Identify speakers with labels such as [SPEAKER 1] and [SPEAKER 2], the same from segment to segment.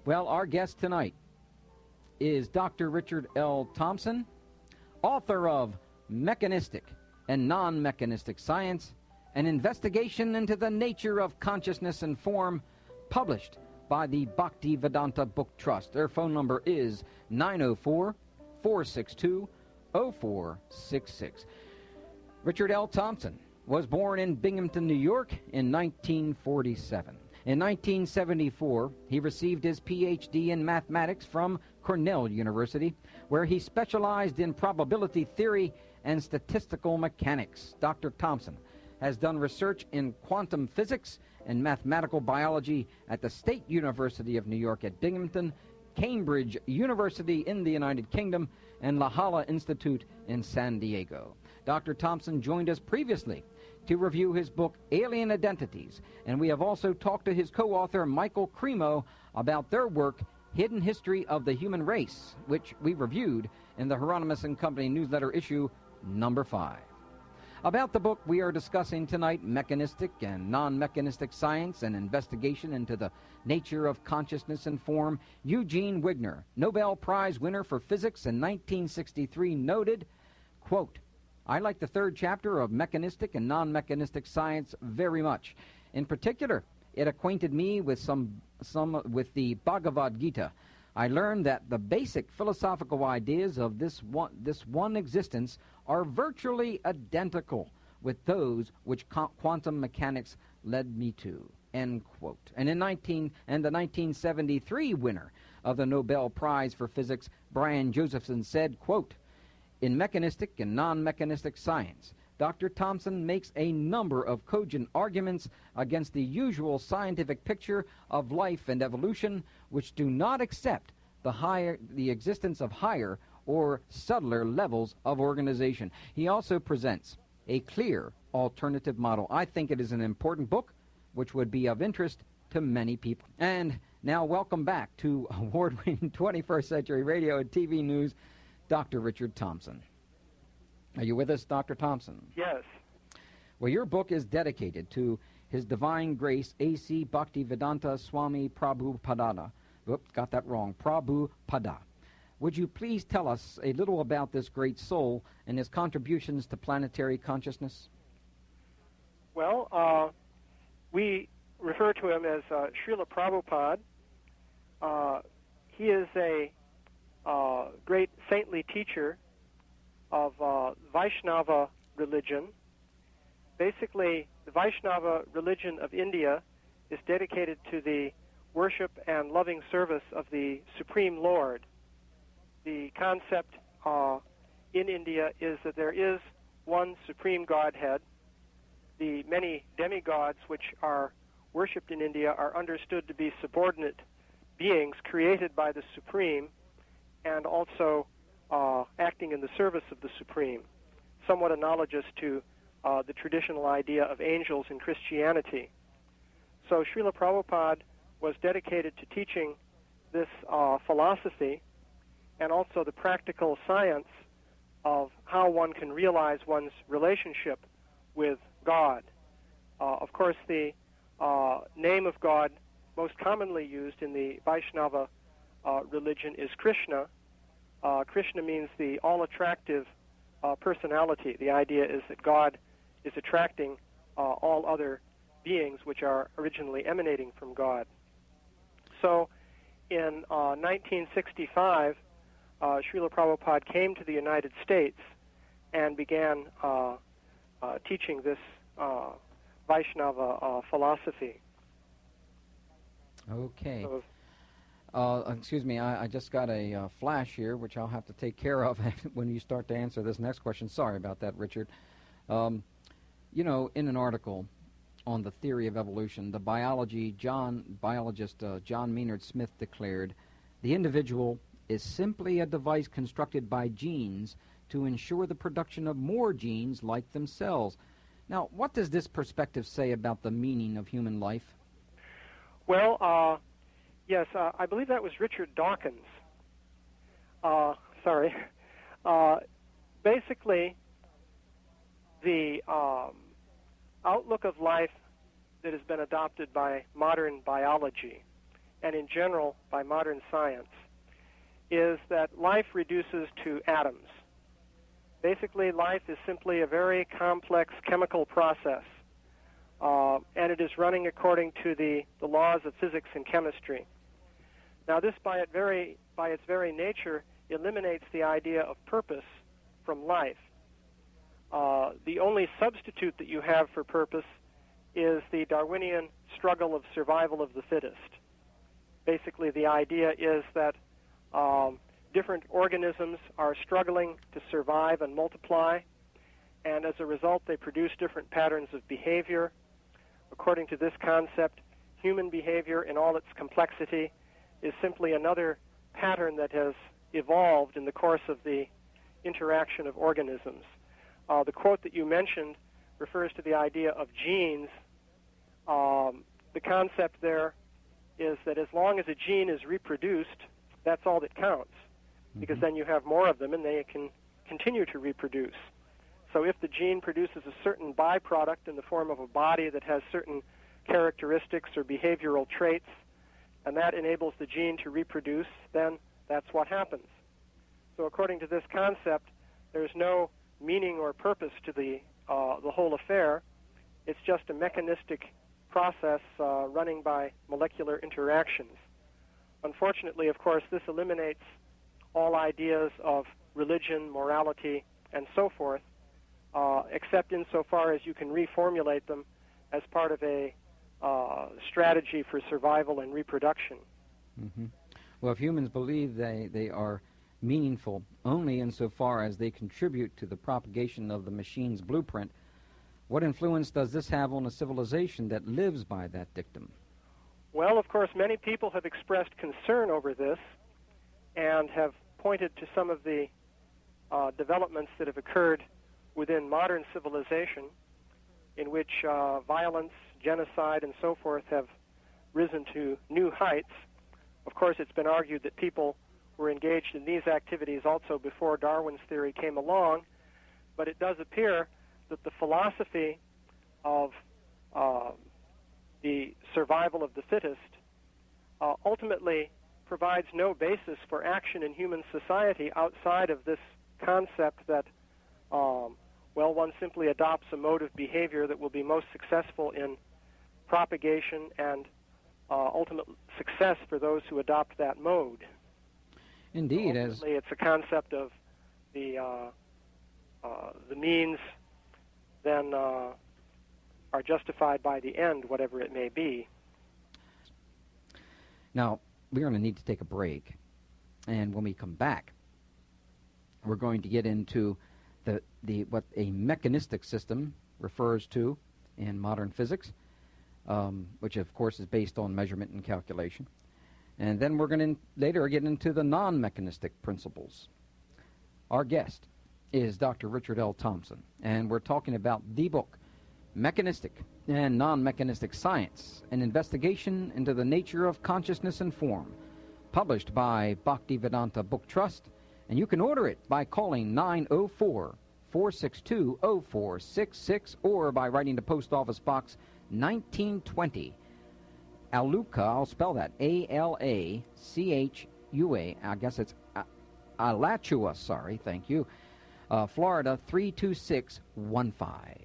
[SPEAKER 1] Well, our guest tonight is Dr. Richard L. Thompson, author of Mechanistic and Non-Mechanistic Science, an investigation into the nature of consciousness and form, published by the Bhaktivedanta Book Trust. Their phone number is 904-462-0466. Richard L. Thompson was born in Binghamton, New York in 1947. In 1974, he received his Ph.D. in mathematics from Cornell University, where he specialized in probability theory and statistical mechanics. Dr. Thompson has done research in quantum physics and mathematical biology at the State University of New York at Binghamton, Cambridge University in the United Kingdom, and La Jolla Institute in San Diego. Dr. Thompson joined us previously to review his book, Alien Identities, and we have also talked to his co-author, Michael Cremo, about their work, Hidden History of the Human Race, which we reviewed in the Hieronymus and Company newsletter issue number 5. About the book we are discussing tonight, Mechanistic and Non-Mechanistic Science, an investigation into the nature of consciousness and form, Eugene Wigner, Nobel Prize winner for physics in 1963, noted, quote, "I like the third chapter of Mechanistic and Non-Mechanistic Science very much. In particular, it acquainted me with some with the Bhagavad Gita. I learned that the basic philosophical ideas of this one existence are virtually identical with those which quantum mechanics led me to." End quote. And the 1973 winner of the Nobel Prize for Physics, Brian Josephson, said, quote, "In Mechanistic and Non-Mechanistic Science, Dr. Thompson makes a number of cogent arguments against the usual scientific picture of life and evolution, which do not accept the existence of higher or subtler levels of organization. He also presents a clear alternative model." I think it is an important book which would be of interest to many people. And now welcome back to award-winning 21st Century Radio and TV News, Dr. Richard Thompson. Are you with us, Dr. Thompson?
[SPEAKER 2] Yes.
[SPEAKER 1] Well, your book is dedicated to His Divine Grace A.C. Bhaktivedanta Swami Prabhupada. Oops, got that wrong. Prabhupada. Would you please tell us a little about this great soul and his contributions to planetary consciousness?
[SPEAKER 2] Well, we refer to him as Srila Prabhupada. He is a great saintly teacher of Vaishnava religion. Basically, the Vaishnava religion of India is dedicated to the worship and loving service of the Supreme Lord. The concept in India is that there is one Supreme Godhead. The many demigods which are worshipped in India are understood to be subordinate beings created by the Supreme and also acting in the service of the Supreme, somewhat analogous to the traditional idea of angels in Christianity. So Srila Prabhupada was dedicated to teaching this philosophy and also the practical science of how one can realize one's relationship with God. Of course, the name of God most commonly used in the Vaishnava religion is Krishna. Krishna means the all-attractive personality. The idea is that God is attracting all other beings which are originally emanating from God. So in 1965, Srila Prabhupada came to the United States and began teaching this Vaishnava philosophy.
[SPEAKER 1] Okay. Excuse me, I just got a flash here, which I'll have to take care of when you start to answer this next question. Sorry about that, Richard. You know, in an article on the theory of evolution, the biologist John Maynard Smith declared, "The individual is simply a device constructed by genes to ensure the production of more genes like themselves." Now, what does this perspective say about the meaning of human life?
[SPEAKER 2] Well, yes, I believe that was Richard Dawkins. Sorry. Basically, the outlook of life that has been adopted by modern biology and in general by modern science, is that life reduces to atoms. Basically, life is simply a very complex chemical process, and it is running according to the laws of physics and chemistry. Now, this by its very nature eliminates the idea of purpose from life. The only substitute that you have for purpose is the Darwinian struggle of survival of the fittest. Basically, the idea is that different organisms are struggling to survive and multiply, and as a result, they produce different patterns of behavior. According to this concept, human behavior in all its complexity is simply another pattern that has evolved in the course of the interaction of organisms. The quote that you mentioned refers to the idea of genes. The concept there is that as long as a gene is reproduced, that's all that counts, because then you have more of them and they can continue to reproduce. So if the gene produces a certain byproduct in the form of a body that has certain characteristics or behavioral traits, and that enables the gene to reproduce, then that's what happens. So according to this concept, there's no meaning or purpose to the whole affair. It's just a mechanistic process running by molecular interactions. Unfortunately, of course, this eliminates all ideas of religion, morality, and so forth, except insofar as you can reformulate them as part of a strategy for survival and reproduction.
[SPEAKER 1] Mm-hmm. Well, if humans believe they are meaningful only insofar as they contribute to the propagation of the machine's blueprint, what influence does this have on a civilization that lives by that dictum?
[SPEAKER 2] Well, of course, many people have expressed concern over this and have pointed to some of the developments that have occurred within modern civilization in which violence, genocide, and so forth have risen to new heights. Of course, it's been argued that people were engaged in these activities also before Darwin's theory came along, but it does appear that the philosophy of the survival of the fittest ultimately provides no basis for action in human society outside of this concept that, one simply adopts a mode of behavior that will be most successful in propagation and ultimate success for those who adopt that mode.
[SPEAKER 1] Indeed,
[SPEAKER 2] ultimately, it's a concept of the means then are justified by the end, whatever it may be.
[SPEAKER 1] Now, we're going to need to take a break, and when we come back, we're going to get into what a mechanistic system refers to in modern physics, which of course is based on measurement and calculation. And then we're going to later get into the non-mechanistic principles. Our guest is Dr. Richard L. Thompson, and we're talking about the book, Mechanistic and Non-Mechanistic Science, an investigation into the nature of consciousness and form, published by Bhaktivedanta Book Trust, and you can order it by calling 904-462-0466 or by writing to Post Office Box 1920, Alachua, I'll spell that, Alachua, I guess it's Alachua, sorry, thank you, Florida 32615.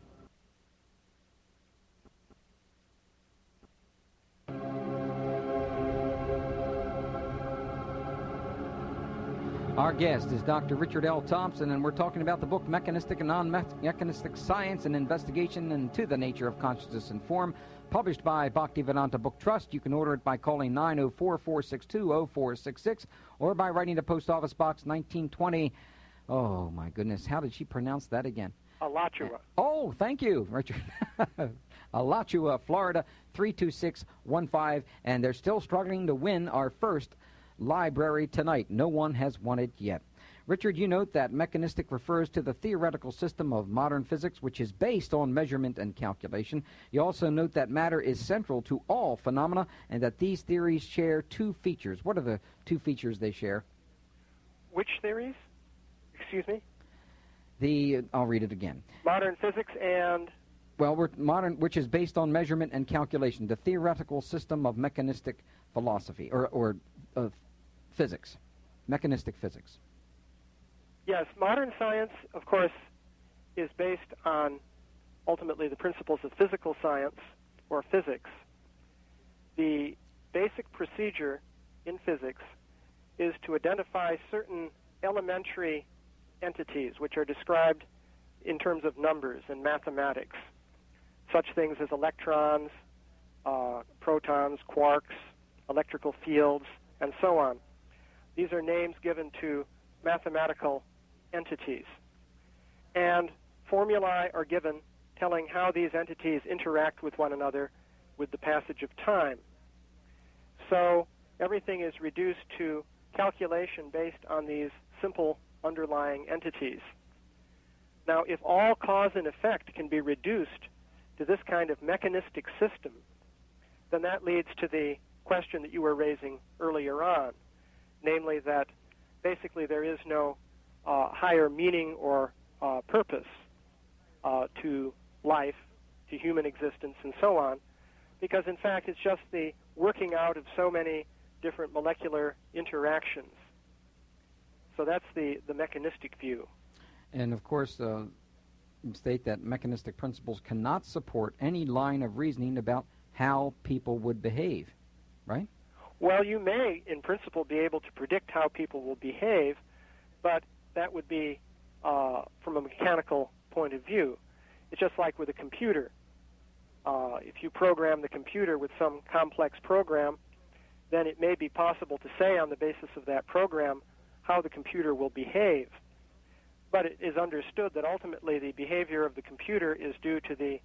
[SPEAKER 1] Our guest is Dr. Richard L. Thompson, and we're talking about the book Mechanistic and Non-Mechanistic Science, an investigation into the nature of consciousness and form, published by Bhaktivedanta Book Trust. You can order it by calling 904-462-0466 or by writing to Post Office Box 1920. Oh, my goodness. How did she pronounce that again?
[SPEAKER 2] Alachua.
[SPEAKER 1] Oh, thank you, Richard. Alachua, Florida 32615, and they're still struggling to win our first library tonight. No one has won it yet. Richard, you note that mechanistic refers to the theoretical system of modern physics, which is based on measurement and calculation. You also note that matter is central to all phenomena and that these theories share two features. What are the two features they share?
[SPEAKER 2] Which theories? Excuse me?
[SPEAKER 1] I'll read it again.
[SPEAKER 2] Modern physics and
[SPEAKER 1] Well, which is based on measurement and calculation, the theoretical system of mechanistic philosophy, or physics, mechanistic physics.
[SPEAKER 2] Yes, modern science, of course, is based on ultimately the principles of physical science, or physics. The basic procedure in physics is to identify certain elementary entities which are described in terms of numbers and mathematics, such things as electrons, protons, quarks, electrical fields, and so on. These are names given to mathematical entities. And formulae are given telling how these entities interact with one another with the passage of time. So everything is reduced to calculation based on these simple underlying entities. Now, if all cause and effect can be reduced to this kind of mechanistic system, then that leads to the question that you were raising earlier on, namely that basically there is no higher meaning or purpose to life, to human existence, and so on, because in fact it's just the working out of so many different molecular interactions. So that's the mechanistic view.
[SPEAKER 1] And of course, state that mechanistic principles cannot support any line of reasoning about how people would behave, right?
[SPEAKER 2] Well, you may, in principle, be able to predict how people will behave, but that would be from a mechanical point of view. It's just like with a computer. If you program the computer with some complex program, then it may be possible to say on the basis of that program how the computer will behave. But it is understood that ultimately the behavior of the computer is due to the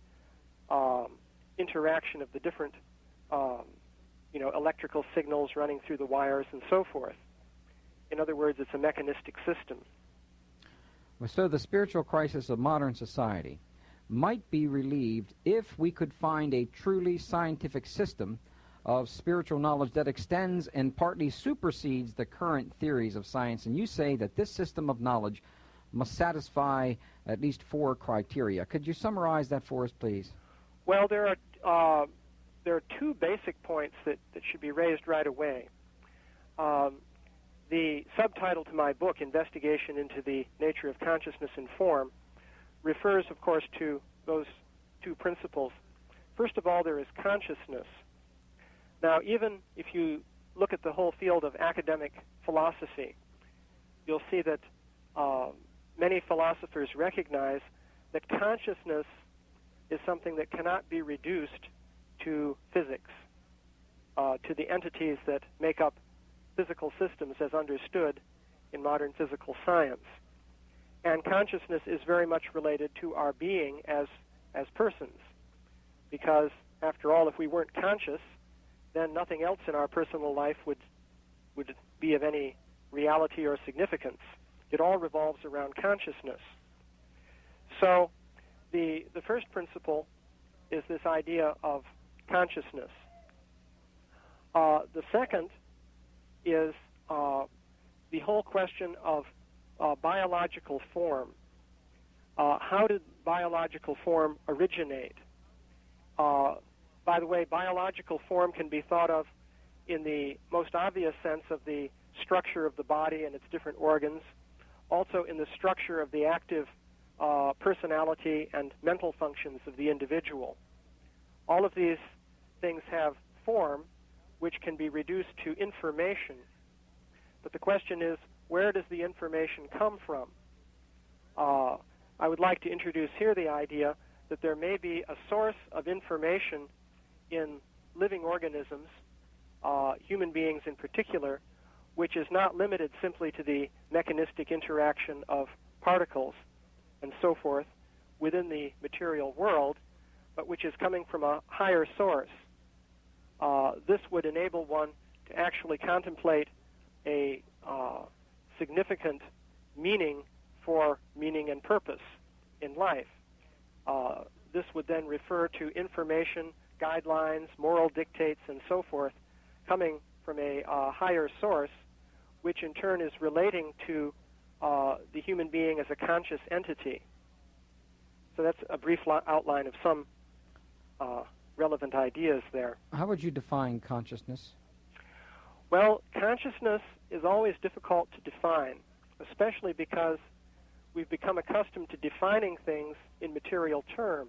[SPEAKER 2] interaction of the different electrical signals running through the wires and so forth. In other words, it's a mechanistic system.
[SPEAKER 1] So the spiritual crisis of modern society might be relieved if we could find a truly scientific system of spiritual knowledge that extends and partly supersedes the current theories of science. And you say that this system of knowledge must satisfy at least 4 criteria. Could you summarize that for us, please?
[SPEAKER 2] Well, there are 2 basic points that should be raised right away. The subtitle to my book, Investigation into the Nature of Consciousness and Form, refers, of course, to those 2 principles. First of all, there is consciousness. Now, even if you look at the whole field of academic philosophy, you'll see that many philosophers recognize that consciousness is something that cannot be reduced to physics, to the entities that make up physical systems as understood in modern physical science. And consciousness is very much related to our being as persons, because, after all, if we weren't conscious, then nothing else in our personal life would be of any reality or significance. It all revolves around consciousness. So the first principle is this idea of consciousness. The second is the whole question of biological form. How did biological form originate? By the way, biological form can be thought of in the most obvious sense of the structure of the body and its different organs, also in the structure of the active personality and mental functions of the individual. All of these things have form, which can be reduced to information. But the question is, where does the information come from? I would like to introduce here the idea that there may be a source of information in living organisms, human beings in particular, which is not limited simply to the mechanistic interaction of particles and so forth within the material world, but which is coming from a higher source. This would enable one to actually contemplate a significant meaning for meaning and purpose in life. This would then refer to information, guidelines, moral dictates, and so forth coming from a higher source, which in turn is relating to the human being as a conscious entity. So that's a brief outline of some relevant ideas there.
[SPEAKER 1] How would you define consciousness?
[SPEAKER 2] Well, consciousness is always difficult to define, especially because we've become accustomed to defining things in material terms.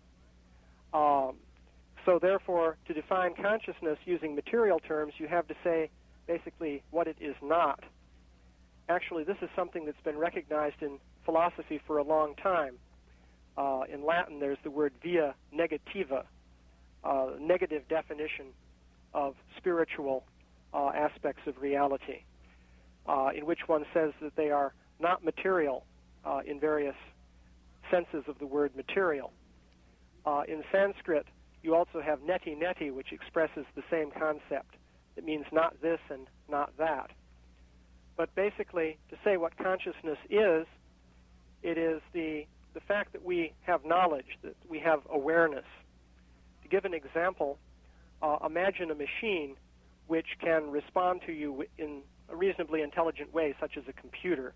[SPEAKER 2] So therefore, to define consciousness using material terms, you have to say basically what it is not. Actually, this is something that's been recognized in philosophy for a long time. In Latin, there's the word via negativa, negative definition of spiritual aspects of reality, in which one says that they are not material in various senses of the word material. In Sanskrit, you also have neti neti, which expresses the same concept. It means not this and not that. But basically, to say what consciousness is, it is the fact that we have knowledge, that we have awareness. To give an example, imagine a machine which can respond to you in a reasonably intelligent way, such as a computer.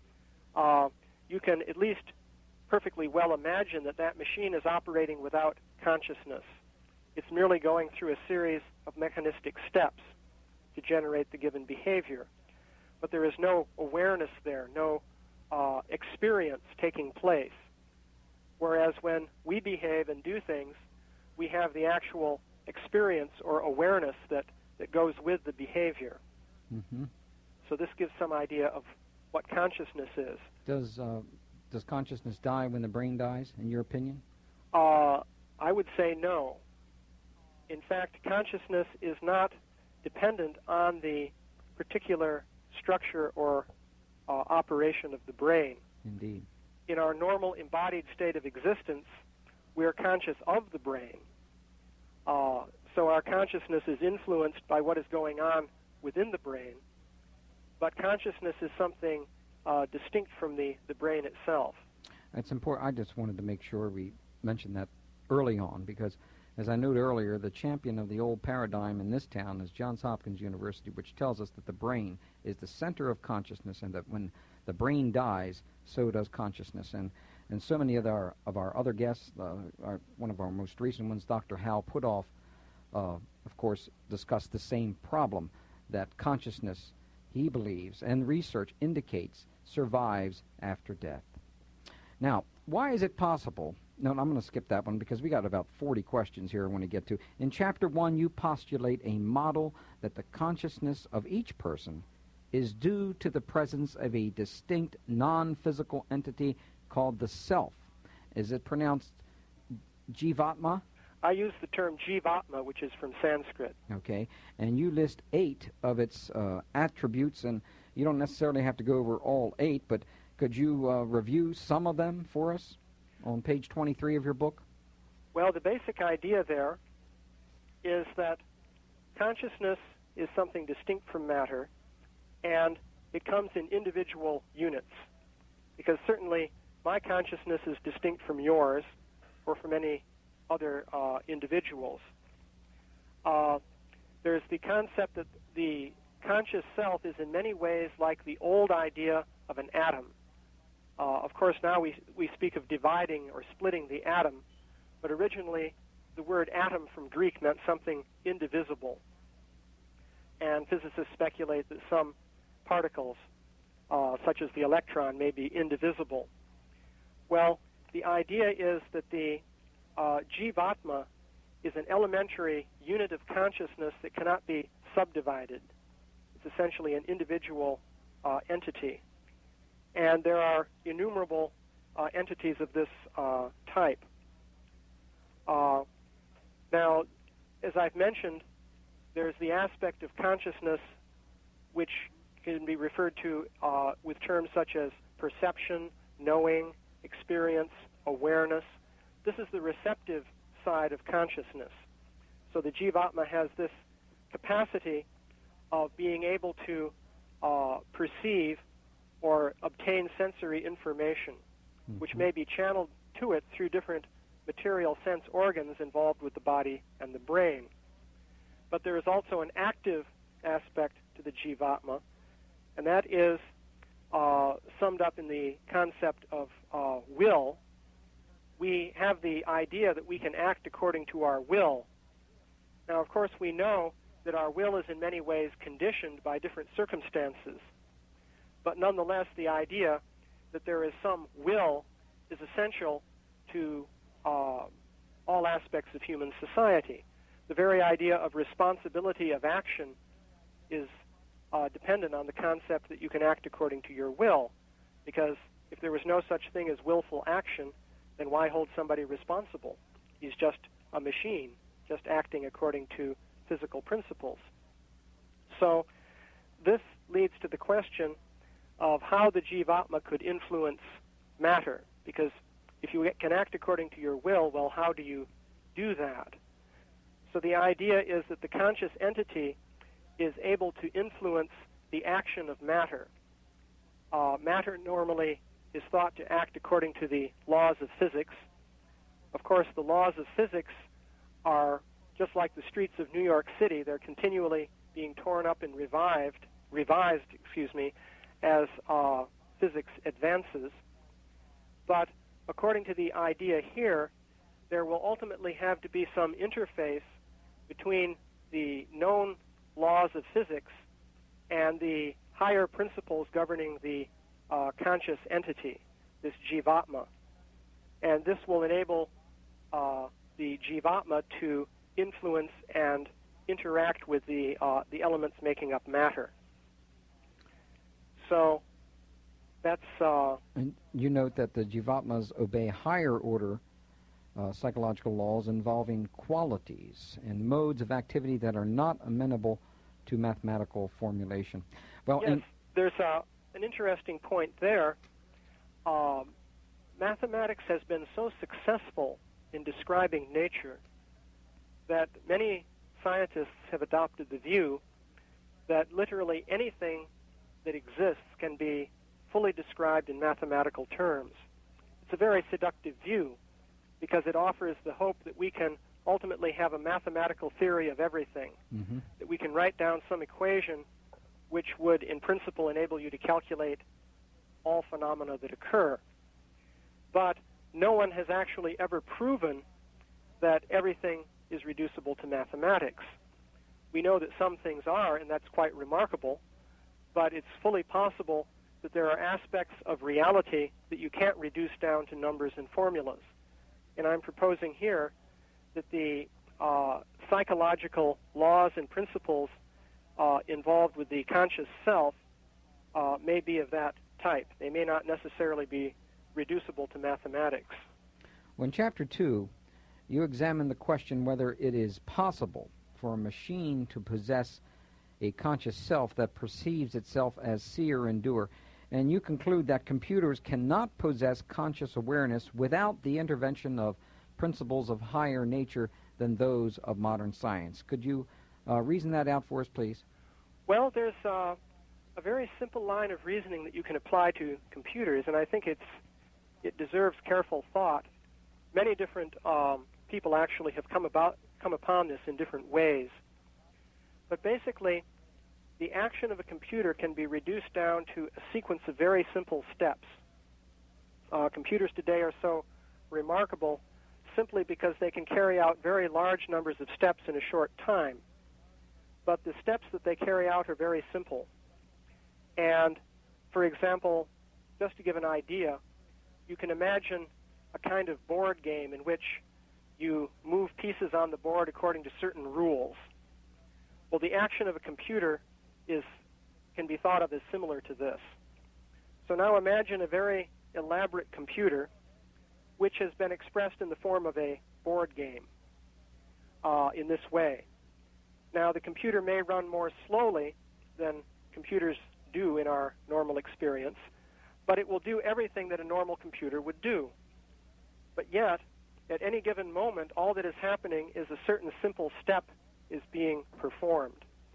[SPEAKER 2] You can at least perfectly well imagine that that machine is operating without consciousness. It's merely going through a series of mechanistic steps to generate the given behavior. But there is no awareness there, no experience taking place. Whereas when we behave and do things, we have the actual experience or awareness that goes with the behavior.
[SPEAKER 1] Mm-hmm.
[SPEAKER 2] So this gives some idea of what consciousness is.
[SPEAKER 1] Does consciousness die when the brain dies, in your opinion?
[SPEAKER 2] I would say no. In fact, consciousness is not dependent on the particular structure or operation of the brain.
[SPEAKER 1] Indeed.
[SPEAKER 2] In our normal embodied state of existence, we are conscious of the brain. So our consciousness is influenced by what is going on within the brain, but consciousness is something distinct from the brain itself.
[SPEAKER 1] That's important. I just wanted to make sure we mentioned that early on, because as I noted earlier, the champion of the old paradigm in this town is Johns Hopkins University, which tells us that the brain is the center of consciousness, and that when the brain dies, so does consciousness. And so many of our other guests, one of our most recent ones, Dr. Hal Puthoff, of course, discussed the same problem, that consciousness, he believes, and research indicates, survives after death. Now, why is it possible? No, I'm going to skip that one because we got about 40 questions here I want to get to. In Chapter 1, you postulate a model that the consciousness of each person is due to the presence of a distinct non-physical entity called the self. Is it pronounced Jivatma?
[SPEAKER 2] I use the term Jivatma, which is from Sanskrit.
[SPEAKER 1] Okay, and you list 8 of its attributes, and you don't necessarily have to go over all 8, but could you review some of them for us on page 23 of your book?
[SPEAKER 2] Well, the basic idea there is that consciousness is something distinct from matter, and it comes in individual units, because certainly my consciousness is distinct from yours or from any other individuals. There's the concept that the conscious self is in many ways like the old idea of an atom. Of course, now we speak of dividing or splitting the atom, but originally the word atom from Greek meant something indivisible. And physicists speculate that some particles, such as the electron, may be indivisible. Well, the idea is that the Jivatma is an elementary unit of consciousness that cannot be subdivided. It's essentially an individual entity. And there are innumerable entities of this type. Now, as I've mentioned, there's the aspect of consciousness which can be referred to with terms such as perception, knowing, experience, awareness. This is the receptive side of consciousness. So the Jivatma has this capacity of being able to perceive or obtain sensory information, which may be channeled to it through different material sense organs involved with the body and the brain. But there is also an active aspect to the Jivatma, and that is summed up in the concept of will, we have the idea that we can act according to our will. Now, of course, we know that our will is in many ways conditioned by different circumstances. But nonetheless, the idea that there is some will is essential to all aspects of human society. The very idea of responsibility of action is dependent on the concept that you can act according to your will, because if there was no such thing as willful action, then why hold somebody responsible? He's just a machine, just acting according to physical principles. So this leads to the question of how the Jivatma could influence matter, because if you can act according to your will, well, how do you do that? So the idea is that the conscious entity is able to influence the action of matter. Matter normally is thought to act according to the laws of physics. Of course, the laws of physics are just like the streets of New York City. They're continually being torn up and revised, as physics advances. But according to the idea here, there will ultimately have to be some interface between the known laws of physics and the higher principles governing the conscious entity, this Jivatma. And this will enable the Jivatma to influence and interact with the elements making up matter. So that's...
[SPEAKER 1] And you note that the Jivatmas obey higher order psychological laws involving qualities and modes of activity that are not amenable to mathematical formulation. Well,
[SPEAKER 2] yes, there's an interesting point there. Mathematics has been so successful in describing nature that many scientists have adopted the view that literally anything that exists can be fully described in mathematical terms. It's a very seductive view because it offers the hope that we can ultimately have a mathematical theory of everything, that we can write down some equation which would, in principle, enable you to calculate all phenomena that occur. But no one has actually ever proven that everything is reducible to mathematics. We know that some things are, and that's quite remarkable, but it's fully possible that there are aspects of reality that you can't reduce down to numbers and formulas. And I'm proposing here that the psychological laws and principles involved with the conscious self may be of that type. They may not necessarily be reducible to mathematics.
[SPEAKER 1] Well, in Chapter 2, you examine the question whether it is possible for a machine to possess a conscious self that perceives itself as seer and doer. And you conclude that computers cannot possess conscious awareness without the intervention of principles of higher nature than those of modern science. Could you reason that out for us, please?
[SPEAKER 2] Well, there's a very simple line of reasoning that you can apply to computers, and I think it deserves careful thought. Many different people actually have come upon this in different ways. But basically, the action of a computer can be reduced down to a sequence of very simple steps. Computers today are so remarkable simply because they can carry out very large numbers of steps in a short time. But the steps that they carry out are very simple. And, for example, just to give an idea, you can imagine a kind of board game in which you move pieces on the board according to certain rules. Well, the action of a computer can be thought of as similar to this. So now imagine a very elaborate computer which has been expressed in the form of a board game in this way. Now, the computer may run more slowly than computers do in our normal experience, but it will do everything that a normal computer would do. But yet, at any given moment, all that is happening is a certain simple step is being performed.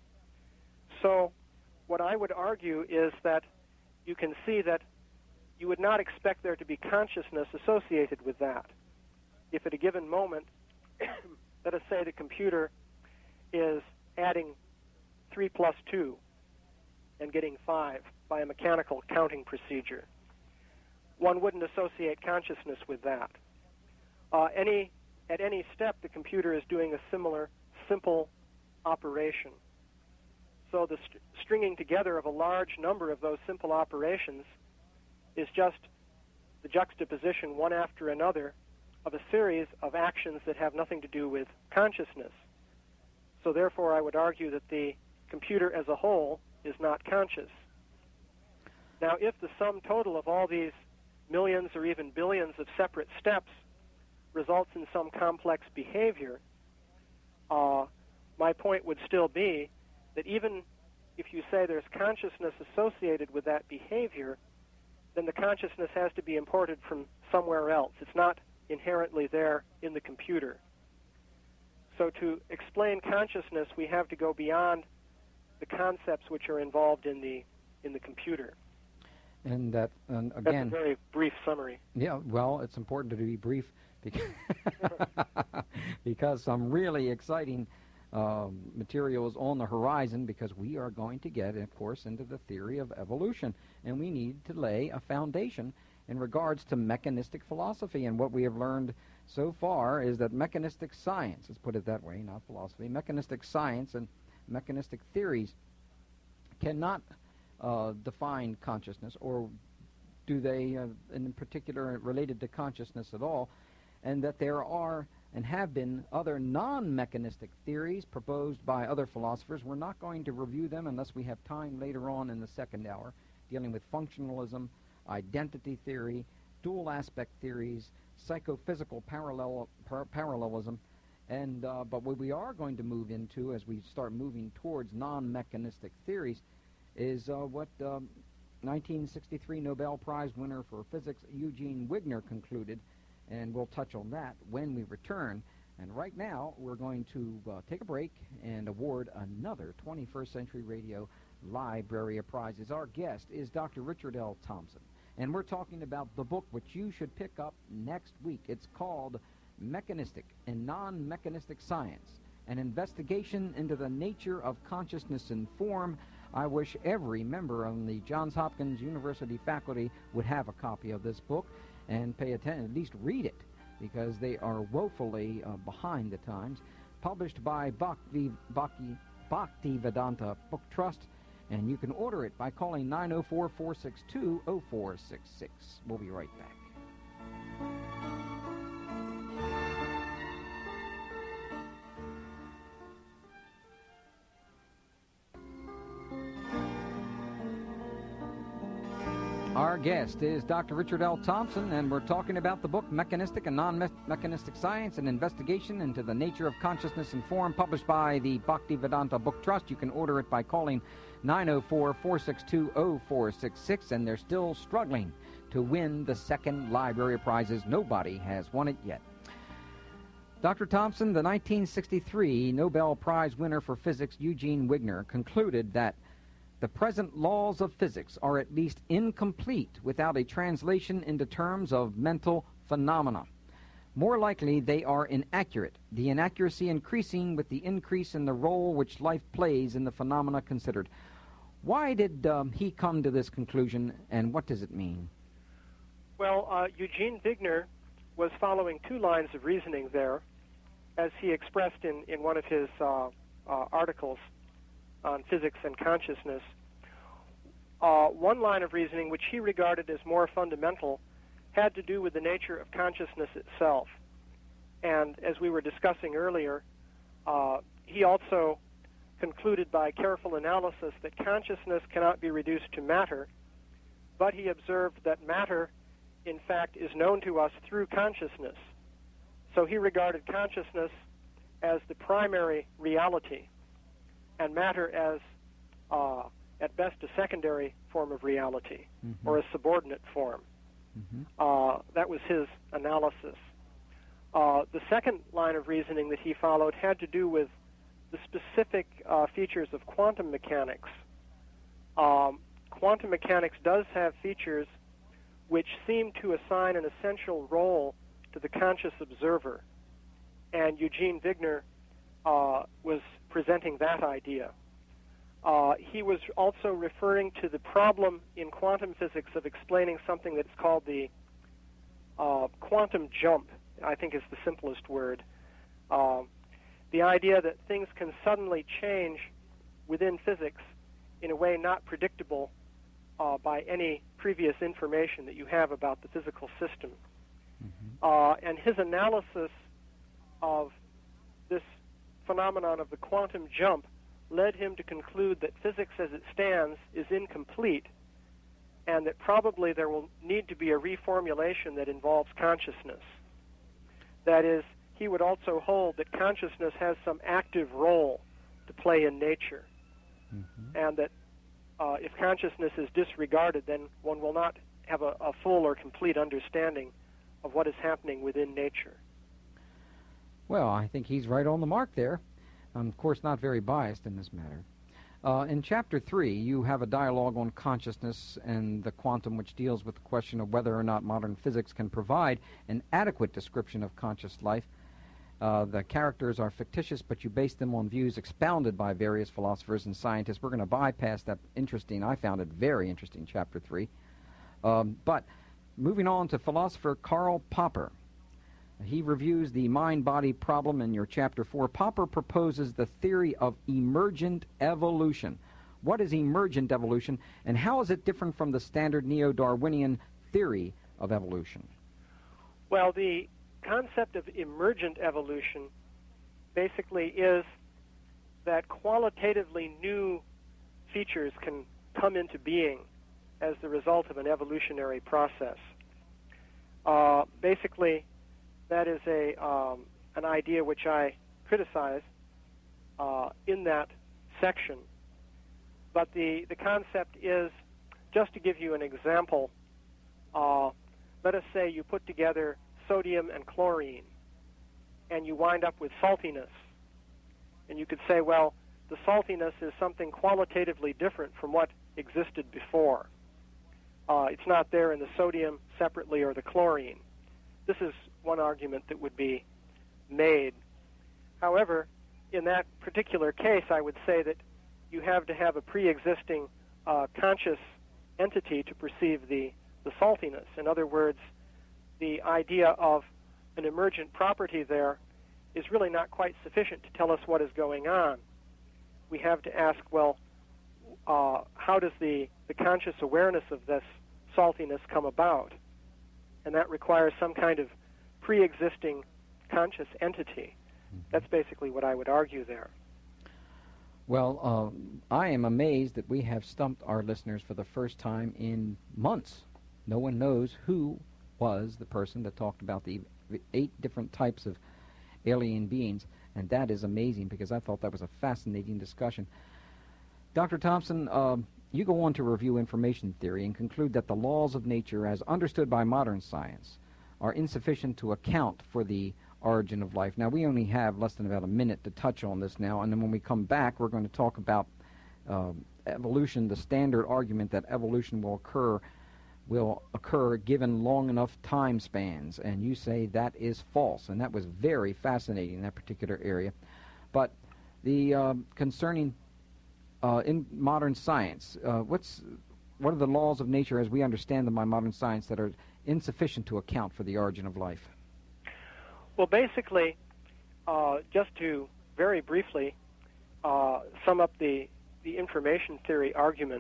[SPEAKER 2] So what I would argue is that you can see that you would not expect there to be consciousness associated with that. If at a given moment, let us say the computer is adding 3 plus 2 and getting 5 by a mechanical counting procedure, one wouldn't associate consciousness with that. At any step, the computer is doing a similar simple operation. So the stringing together of a large number of those simple operations is just the juxtaposition, one after another, of a series of actions that have nothing to do with consciousness. So therefore, I would argue that the computer as a whole is not conscious. Now, if the sum total of all these millions or even billions of separate steps results in some complex behavior, my point would still be that even if you say there's consciousness associated with that behavior, then the consciousness has to be imported from somewhere else. It's not inherently there in the computer. So to explain consciousness, we have to go beyond the concepts which are involved in the computer.
[SPEAKER 1] And that, again,
[SPEAKER 2] that's a very brief summary.
[SPEAKER 1] Yeah, well, it's important to be brief because some really exciting material is on the horizon, because we are going to get, of course, into the theory of evolution, and we need to lay a foundation in regards to mechanistic philosophy. And what we have learned so far is that mechanistic science, let's put it that way, not philosophy, mechanistic science and mechanistic theories cannot define consciousness, or do they, in particular, related to consciousness at all, and that there are and have been other non-mechanistic theories proposed by other philosophers. We're not going to review them unless we have time later on in the second hour, dealing with functionalism, identity theory, dual aspect theories, psychophysical parallelism, and but what we are going to move into as we start moving towards non-mechanistic theories is what 1963 Nobel Prize winner for physics Eugene Wigner concluded, and we'll touch on that when we return. And right now, we're going to take a break and award another 21st Century Radio Library of Prizes. Our guest is Dr. Richard L. Thompson, and we're talking about the book which you should pick up next week. It's called Mechanistic and Non-Mechanistic Science, an investigation into the nature of consciousness and form. I wish every member of the Johns Hopkins University faculty would have a copy of this book and pay attention, at least read it, because they are woefully behind the times. Published by Bhaktivedanta Book Trust, and you can order it by calling 904-462-0466. We'll be right back. Our guest is Dr. Richard L. Thompson, and we're talking about the book Mechanistic and Non-Mechanistic Science, an investigation into the nature of consciousness and form, published by the Bhaktivedanta Book Trust. You can order it by calling 904-462-0466, and they're still struggling to win the second Library of Prizes. Nobody has won it yet. Dr. Thompson, the 1963 Nobel Prize winner for physics Eugene Wigner, concluded that the present laws of physics are at least incomplete without a translation into terms of mental phenomena. More likely, they are inaccurate, the inaccuracy increasing with the increase in the role which life plays in the phenomena considered. Why did he come to this conclusion, and what does it mean?
[SPEAKER 2] Well, Eugene Wigner was following two lines of reasoning there, as he expressed in one of his articles on physics and consciousness. One line of reasoning, which he regarded as more fundamental, had to do with the nature of consciousness itself. And as we were discussing earlier, he also concluded by careful analysis that consciousness cannot be reduced to matter, but he observed that matter, in fact, is known to us through consciousness. So he regarded consciousness as the primary reality, and matter as, at best, a secondary form of reality, or a subordinate form. That was his analysis. The second line of reasoning that he followed had to do with the specific features of quantum mechanics. Quantum mechanics does have features which seem to assign an essential role to the conscious observer, and Eugene Wigner was presenting that idea. He was also referring to the problem in quantum physics of explaining something that's called the quantum jump I think is the simplest word. The idea that things can suddenly change within physics in a way not predictable by any previous information that you have about the physical system. And his analysis of this phenomenon of the quantum jump led him to conclude that physics as it stands is incomplete, and that probably there will need to be a reformulation that involves consciousness. That is, he would also hold that consciousness has some active role to play in nature, and that if consciousness is disregarded, then one will not have a full or complete understanding of what is happening within nature.
[SPEAKER 1] Well, I think he's right on the mark there. I'm, of course, not very biased in this matter. In Chapter 3, you have a dialogue on consciousness and the quantum, which deals with the question of whether or not modern physics can provide an adequate description of conscious life. The characters are fictitious, but you base them on views expounded by various philosophers and scientists. We're going to bypass that I found it very interesting, Chapter 3. But moving on to philosopher Karl Popper. He reviews the mind-body problem in your Chapter 4. Popper proposes the theory of emergent evolution. What is emergent evolution, and how is it different from the standard neo-Darwinian theory of evolution?
[SPEAKER 2] Well, the concept of emergent evolution basically is that qualitatively new features can come into being as the result of an evolutionary process. Basically, that is an idea which I criticize in that section. But the concept is, just to give you an example, let us say you put together sodium and chlorine, and you wind up with saltiness. And you could say, well, the saltiness is something qualitatively different from what existed before. It's not there in the sodium separately or the chlorine. This is one argument that would be made. However, in that particular case, I would say that you have to have a pre-existing conscious entity to perceive the saltiness. In other words, the idea of an emergent property there is really not quite sufficient to tell us what is going on. We have to ask, well, how does the conscious awareness of this saltiness come about? And that requires some kind of pre-existing conscious entity. That's basically what I would argue there.
[SPEAKER 1] Well, I am amazed that we have stumped our listeners for the first time in months. No one knows who was the person that talked about the 8 different types of alien beings, and that is amazing because I thought that was a fascinating discussion. Dr. Thompson, you go on to review information theory and conclude that the laws of nature as understood by modern science are insufficient to account for the origin of life. Now, we only have less than about a minute to touch on this now, and then when we come back, we're going to talk about evolution, the standard argument that evolution will occur given long enough time spans, and you say that is false, and that was very fascinating in that particular area. But the concerning in modern science, what are the laws of nature as we understand them by modern science that are insufficient to account for the origin of life?
[SPEAKER 2] Well, basically, just to very briefly sum up the information theory argument,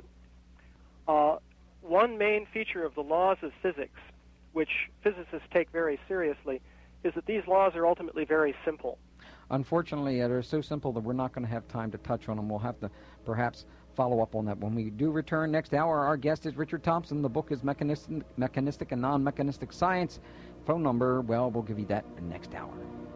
[SPEAKER 2] one main feature of the laws of physics, which physicists take very seriously, is that these laws are ultimately very simple.
[SPEAKER 1] Unfortunately, they're so simple that we're not going to have time to touch on them. We'll have to perhaps follow up on that. When we do return next hour, our guest is Richard Thompson. The book is Mechanistic and Non-Mechanistic Science. Phone number, well, we'll give you that next hour.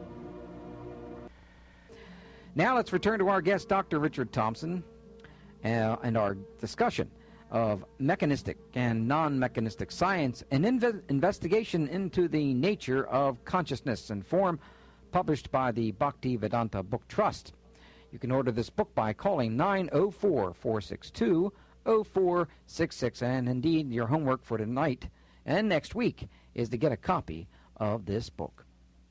[SPEAKER 1] Now let's return to our guest, Dr. Richard Thompson, and our discussion of mechanistic and non-mechanistic science, an investigation into the nature of consciousness and form, published by the Bhakti Vedanta Book Trust. You can order this book by calling 904-462-0466, and indeed your homework for tonight and next week is to get a copy of this book.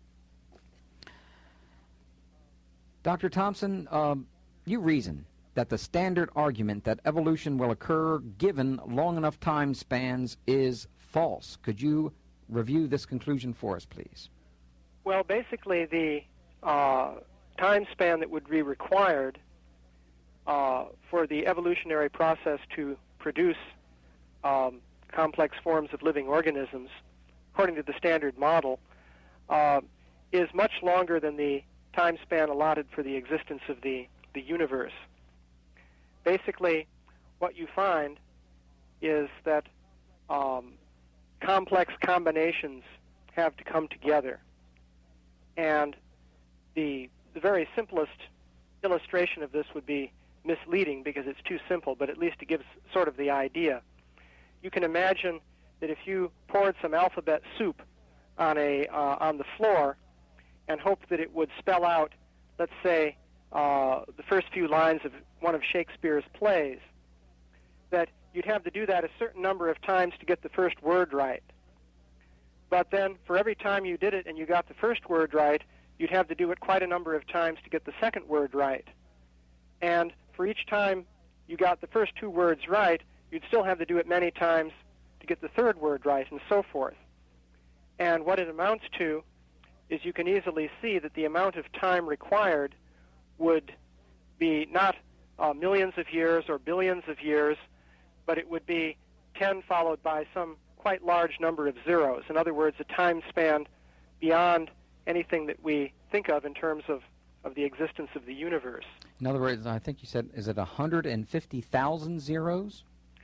[SPEAKER 1] Dr. Thompson, you reason that the standard argument that evolution will occur given long enough time spans is false. Could you review this conclusion for us, please?
[SPEAKER 2] Well, basically, the time span that would be required for the evolutionary process to produce complex forms of living organisms, according to the Standard Model, is much longer than the time span allotted for the existence of the universe. Basically, what you find is that complex combinations have to come together. And the very simplest illustration of this would be misleading because it's too simple, but at least it gives sort of the idea. You can imagine that if you poured some alphabet soup on the floor and hoped that it would spell out, let's say, the first few lines of one of Shakespeare's plays, that you'd have to do that a certain number of times to get the first word right. But then for every time you did it and you got the first word right, you'd have to do it quite a number of times to get the second word right. And for each time you got the first two words right, you'd still have to do it many times to get the third word right, and so forth. And what it amounts to is you can easily see that the amount of time required would be not millions of years or billions of years, but it would be 10 followed by some quite large number of zeros. In other words, a time span beyond anything that we think of in terms of the existence of the universe.
[SPEAKER 1] In other words, I think you said, is it 150,000 zeros?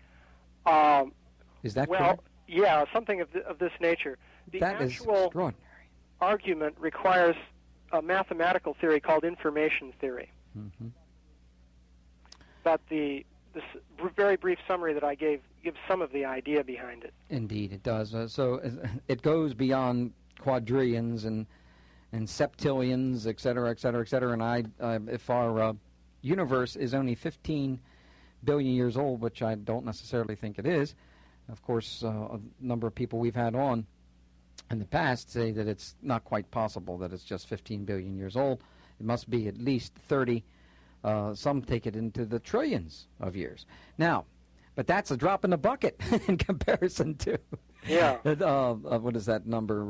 [SPEAKER 1] Is that correct?
[SPEAKER 2] Yeah, something of this nature. The
[SPEAKER 1] that is
[SPEAKER 2] actual
[SPEAKER 1] extraordinary.
[SPEAKER 2] Argument requires a mathematical theory called information theory.
[SPEAKER 1] Mm-hmm.
[SPEAKER 2] But this very brief summary that I gave gives some of the idea behind it.
[SPEAKER 1] Indeed, it does. So it goes beyond quadrillions and septillions, et cetera, et cetera, et cetera. And if our universe is only 15 billion years old, which I don't necessarily think it is, of course, a number of people we've had on in the past say that it's not quite possible that it's just 15 billion years old. It must be at least 30. Some take it into the trillions of years. Now, but that's a drop in the bucket in comparison to what is that number?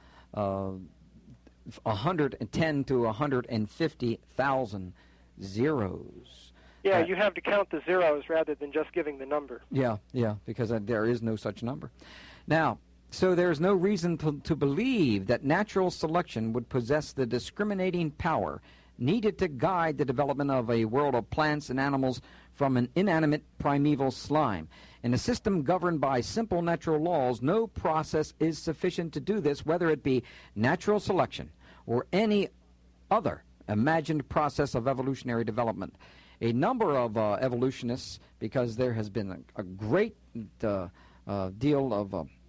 [SPEAKER 1] 110 to 150,000 zeros.
[SPEAKER 2] Yeah, you have to count the zeros rather than just giving the number.
[SPEAKER 1] Yeah, because there is no such number. Now, so there's no reason to believe that natural selection would possess the discriminating power needed to guide the development of a world of plants and animals from an inanimate primeval slime. In a system governed by simple natural laws, no process is sufficient to do this, whether it be natural selection or any other imagined process of evolutionary development. A number of evolutionists, because there has been a great deal of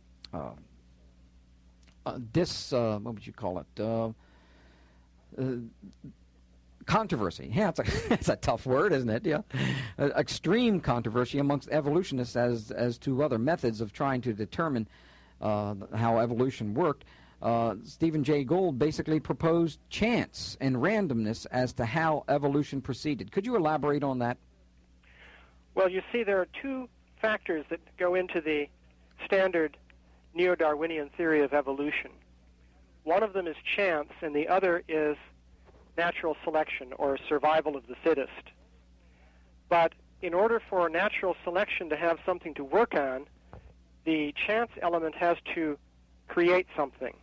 [SPEAKER 1] what would you call it? Controversy. Yeah, it's a tough word, isn't it? Yeah, extreme controversy amongst evolutionists as to other methods of trying to determine how evolution worked. Stephen Jay Gould basically proposed chance and randomness as to how evolution proceeded. Could you elaborate on that?
[SPEAKER 2] Well, you see, there are two factors that go into the standard neo-Darwinian theory of evolution. One of them is chance, and the other is natural selection, or survival of the fittest. But in order for natural selection to have something to work on, the chance element has to create something.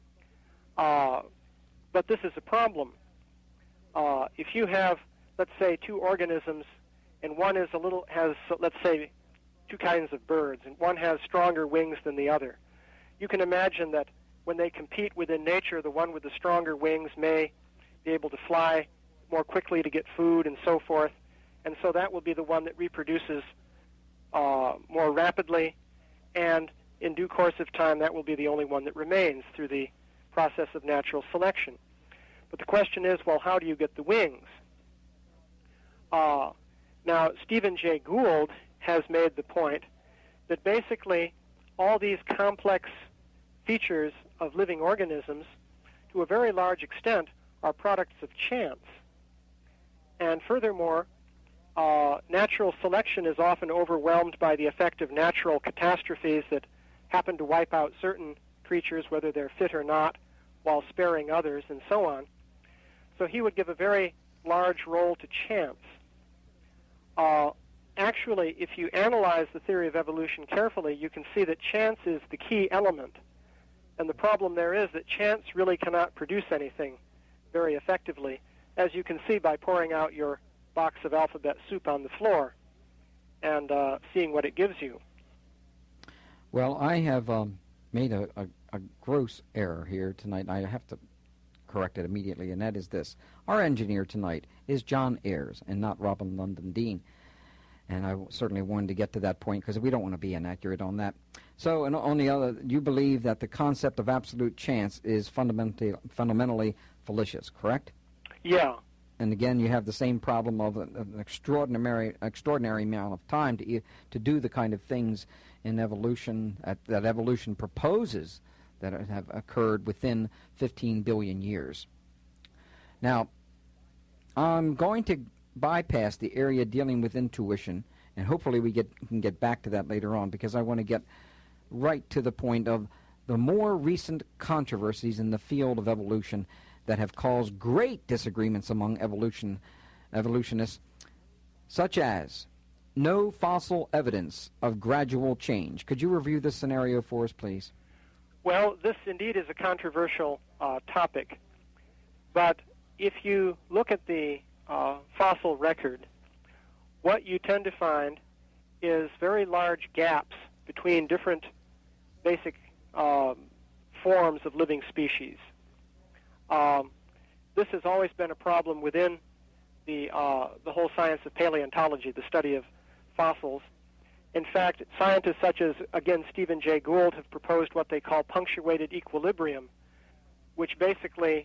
[SPEAKER 2] But this is a problem. If you have, let's say, two organisms, and one has, let's say, two kinds of birds, and one has stronger wings than the other, you can imagine that when they compete within nature, the one with the stronger wings may be able to fly more quickly to get food and so forth, and so that will be the one that reproduces more rapidly, and in due course of time that will be the only one that remains through the process of natural selection. But the question is, well, how do you get the wings? Now, Stephen Jay Gould has made the point that basically all these complex features of living organisms, to a very large extent, are products of chance. And furthermore, natural selection is often overwhelmed by the effect of natural catastrophes that happen to wipe out certain creatures, whether they're fit or not, while sparing others, and so on. So he would give a very large role to chance. Actually, if you analyze the theory of evolution carefully, you can see that chance is the key element. And the problem there is that chance really cannot produce anything very effectively, as you can see by pouring out your box of alphabet soup on the floor and seeing what it gives you.
[SPEAKER 1] Well, I have made a gross error here tonight. I have to correct it immediately, and that is this. Our engineer tonight is John Ayres and not Robin London Dean. And I certainly wanted to get to that point because we don't want to be inaccurate on that. So, and on the other, you believe that the concept of absolute chance is fundamentally fallacious, correct?
[SPEAKER 2] Yeah.
[SPEAKER 1] And again, you have the same problem of an extraordinary amount of time to do the kind of things in evolution that evolution proposes that have occurred within 15 billion years. Now, I'm going to bypass the area dealing with intuition, and hopefully we can get back to that later on, because I want to get right to the point of the more recent controversies in the field of evolution that have caused great disagreements among evolutionists, such as no fossil evidence of gradual change. Could you review this scenario for us, please?
[SPEAKER 2] Well, this indeed is a controversial topic, but if you look at the fossil record, what you tend to find is very large gaps between different basic forms of living species. This has always been a problem within the whole science of paleontology, the study of fossils. In fact, scientists such as, again, Stephen Jay Gould have proposed what they call punctuated equilibrium, which basically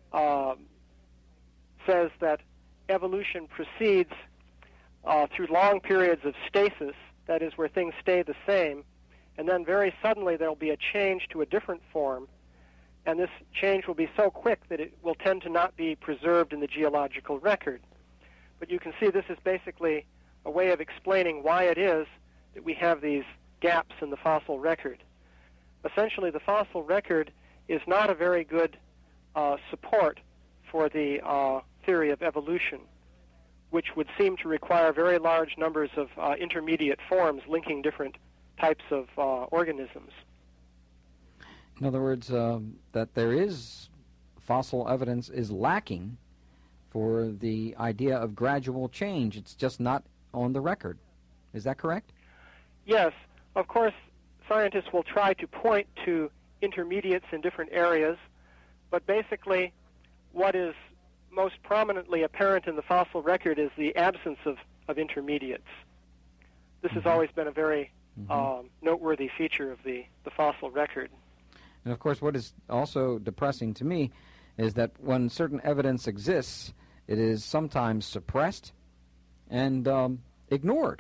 [SPEAKER 2] says that evolution proceeds through long periods of stasis, that is, where things stay the same, and then very suddenly there will be a change to a different form, and this change will be so quick that it will tend to not be preserved in the geological record. But you can see this is basically a way of explaining why it is that we have these gaps in the fossil record. Essentially, the fossil record is not a very good support for the theory of evolution, which would seem to require very large numbers of intermediate forms linking different types of organisms.
[SPEAKER 1] In other words, that there is fossil evidence is lacking for the idea of gradual change. It's just not on the record. Is that correct?
[SPEAKER 2] Yes. Of course, scientists will try to point to intermediates in different areas, but basically what is most prominently apparent in the fossil record is the absence of intermediates. This has always been a very noteworthy feature of the fossil record.
[SPEAKER 1] And of course, what is also depressing to me is that when certain evidence exists, it is sometimes suppressed and ignored.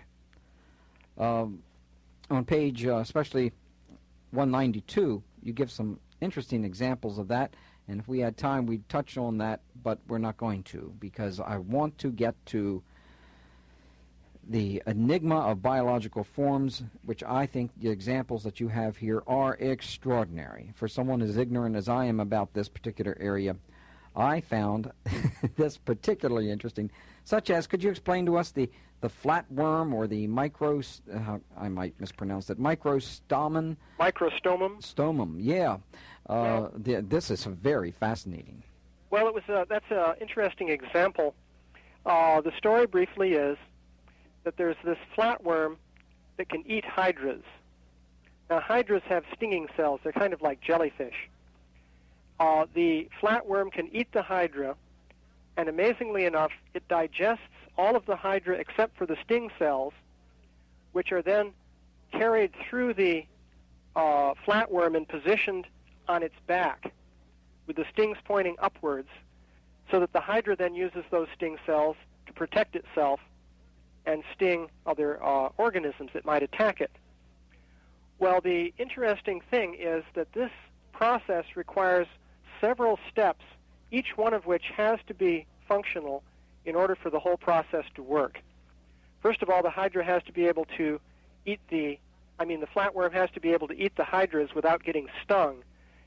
[SPEAKER 1] On page, especially 192, you give some interesting examples of that, and if we had time, we'd touch on that, but we're not going to, because I want to get to the enigma of biological forms, which I think the examples that you have here are extraordinary. For someone as ignorant as I am about this particular area, I found this particularly interesting, such as, could you explain to us the flatworm or the I might mispronounce it, microstomum?
[SPEAKER 2] Microstomum?
[SPEAKER 1] Stomum, yeah. This is very fascinating.
[SPEAKER 2] Well, that's an interesting example. The story briefly is that there's this flatworm that can eat hydras. Now, hydras have stinging cells. They're kind of like jellyfish. The flatworm can eat the hydra, and amazingly enough, it digests all of the hydra except for the sting cells, which are then carried through the flatworm and positioned on its back with the stings pointing upwards, so that the hydra then uses those sting cells to protect itself and sting other organisms that might attack it. Well, the interesting thing is that this process requires several steps, each one of which has to be functional in order for the whole process to work. First of all, the hydra has to be able to eat the flatworm has to be able to eat the hydras without getting stung.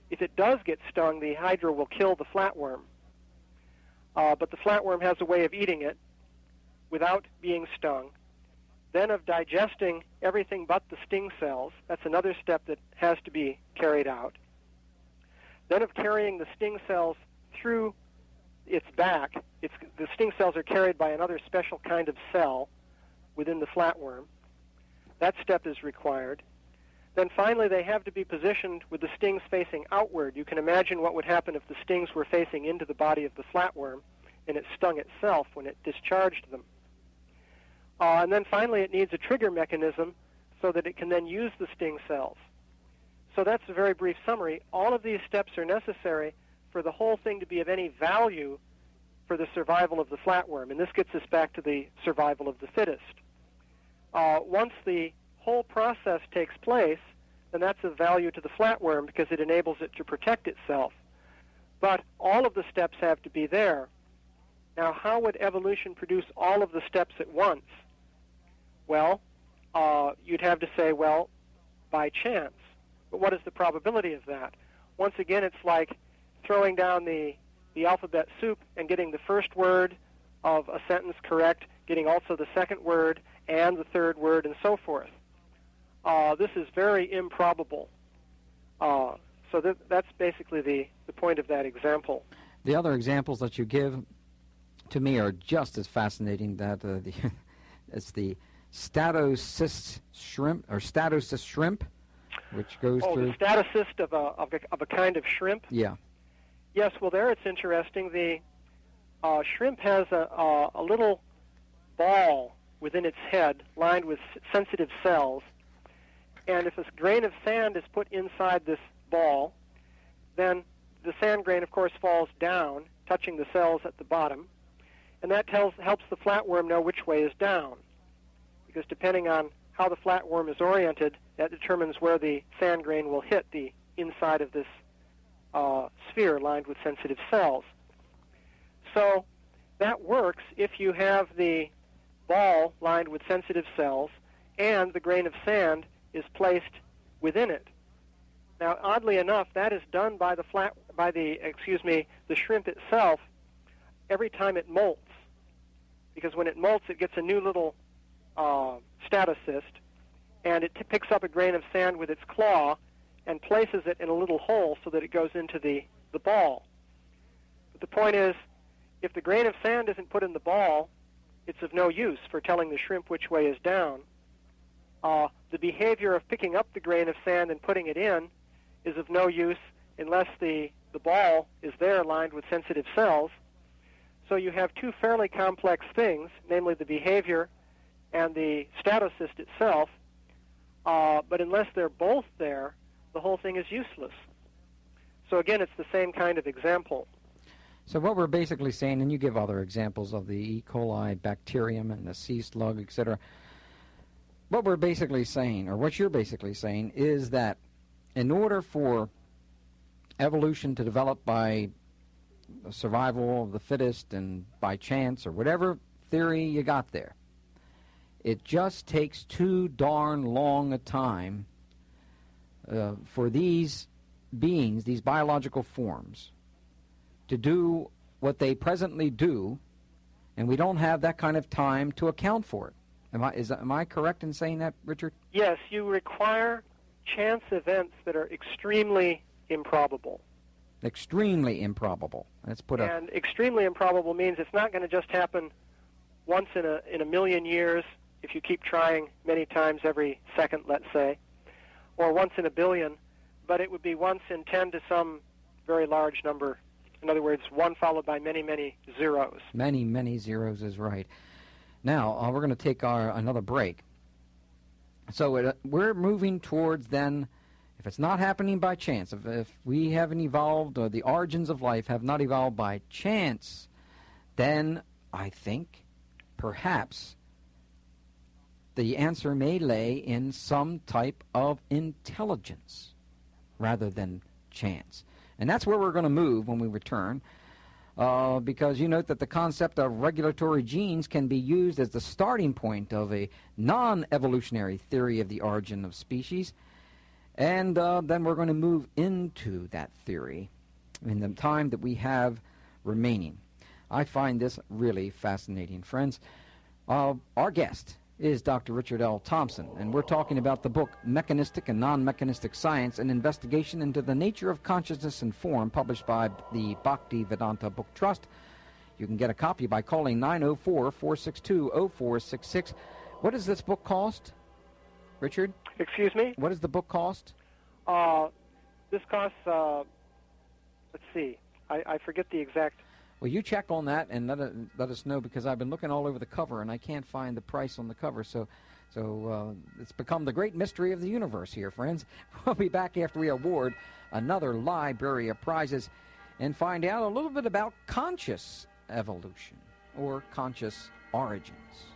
[SPEAKER 2] if it does get stung, the hydra will kill the flatworm. But the flatworm has a way of eating it without being stung, then of digesting everything but the sting cells. That's another step that has to be carried out. Then of carrying the sting cells through its back. The sting cells are carried by another special kind of cell within the flatworm. That step is required. Then finally, they have to be positioned with the stings facing outward. You can imagine what would happen if the stings were facing into the body of the flatworm and it stung itself when it discharged them. And then finally, it needs a trigger mechanism so that it can then use the sting cells. So that's a very brief summary. All of these steps are necessary for the whole thing to be of any value for the survival of the flatworm. And this gets us back to the survival of the fittest. Once the whole process takes place, then that's of value to the flatworm because it enables it to protect itself. But all of the steps have to be there. Now, how would evolution produce all of the steps at once? Well, you'd have to say, well, by chance. But what is the probability of that? Once again, it's like throwing down the alphabet soup and getting the first word of a sentence correct, getting also the second word and the third word, and so forth. This is very improbable. So that's basically the point of that example.
[SPEAKER 1] The other examples that you give to me are just as fascinating. That it's the statocyst shrimp, or statocyst shrimp, which goes through...
[SPEAKER 2] the statocyst of a kind of shrimp?
[SPEAKER 1] Yeah.
[SPEAKER 2] Yes, well, there it's interesting. The shrimp has a little ball within its head lined with sensitive cells, and if a grain of sand is put inside this ball, then the sand grain, of course, falls down, touching the cells at the bottom, and that helps the flatworm know which way is down, because depending on how the flatworm is oriented, that determines where the sand grain will hit the inside of this sphere lined with sensitive cells. So that works if you have the ball lined with sensitive cells and the grain of sand is placed within it. Now, oddly enough, that is done by the shrimp itself every time it molts, because when it molts, it gets a new little statocyst, and it picks up a grain of sand with its claw and places it in a little hole so that it goes into the ball. But the point is, if the grain of sand isn't put in the ball, it's of no use for telling the shrimp which way is down. The behavior of picking up the grain of sand and putting it in is of no use unless the ball is there lined with sensitive cells. So you have two fairly complex things, namely the behavior and the statocyst itself, but unless they're both there, the whole thing is useless. So again, it's the same kind of example.
[SPEAKER 1] So what we're basically saying, and you give other examples of the E. coli bacterium and the sea slug, etc., what we're basically saying, or what you're basically saying, is that in order for evolution to develop by survival of the fittest and by chance, or whatever theory you got there, it just takes too darn long a time for these beings, these biological forms, to do what they presently do, and we don't have that kind of time to account for it. Am I correct in saying that, Richard?
[SPEAKER 2] Yes, you require chance events that are extremely improbable.
[SPEAKER 1] Extremely improbable.
[SPEAKER 2] And extremely improbable means it's not going to just happen once in a million years if you keep trying many times every second, let's say, or once in a billion, but it would be once in 10 to some very large number. In other words, one followed by many, many zeros.
[SPEAKER 1] Many, many zeros is right. Now, we're going to take another break. So we're moving towards then, if it's not happening by chance, if we haven't evolved, or the origins of life have not evolved by chance, then I think perhaps the answer may lay in some type of intelligence rather than chance. And that's where we're going to move when we return, because you note that the concept of regulatory genes can be used as the starting point of a non-evolutionary theory of the origin of species. And then we're going to move into that theory in the time that we have remaining. I find this really fascinating, friends. Our guest is Dr. Richard L. Thompson, and we're talking about the book Mechanistic and Non-Mechanistic Science, an Investigation into the Nature of Consciousness and Form, published by the Bhakti Vedanta Book Trust. You can get a copy by calling 904-462-0466. What does this book cost, Richard?
[SPEAKER 2] Excuse me?
[SPEAKER 1] What does the book cost?
[SPEAKER 2] This costs, let's see, I forget the exact.
[SPEAKER 1] Well, you check on that and let us know, because I've been looking all over the cover and I can't find the price on the cover. So it's become the great mystery of the universe here, friends. We'll be back after we award another library of prizes and find out a little bit about conscious evolution or conscious origins.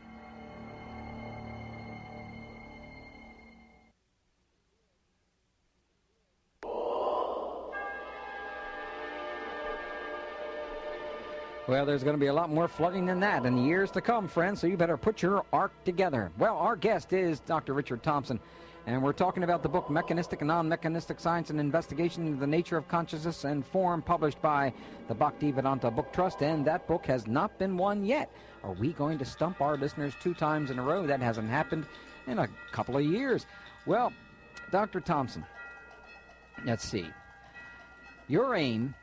[SPEAKER 1] Well, there's going to be a lot more flooding than that in the years to come, friends, so you better put your ark together. Well, our guest is Dr. Richard Thompson, and we're talking about the book Mechanistic and Non-Mechanistic Science, an Investigation into the Nature of Consciousness and Form, published by the Bhakti Vedanta Book Trust, and that book has not been won yet. Are we going to stump our listeners 2 times in a row? That hasn't happened in a couple of years. Well, Dr. Thompson, let's see. Your aim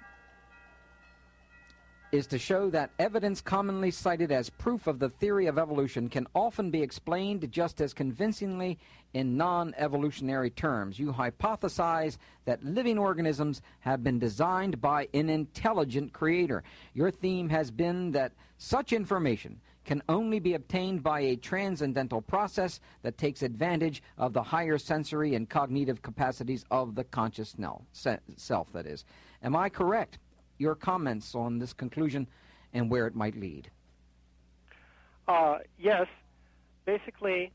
[SPEAKER 1] is to show that evidence commonly cited as proof of the theory of evolution can often be explained just as convincingly in non-evolutionary terms. You hypothesize that living organisms have been designed by an intelligent creator. Your theme has been that such information can only be obtained by a transcendental process that takes advantage of the higher sensory and cognitive capacities of the conscious self, that is. Am I correct? Your comments on this conclusion and where it might lead.
[SPEAKER 2] Yes. Basically,